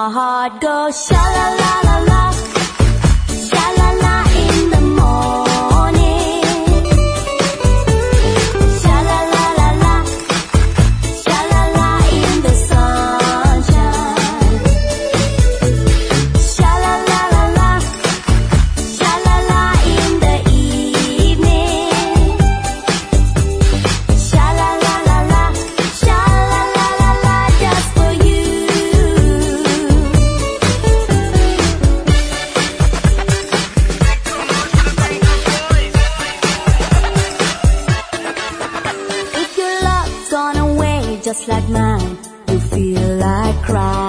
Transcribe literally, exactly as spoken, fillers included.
my heart goes sha la la la la, sha la la in the morning, sha la la la la, sha la la in the sunshine, sha la la la la, sha la la in the evening, sha la la la la, sha la la la la, just for you. If your love's gone away just like mine, you feel like crying.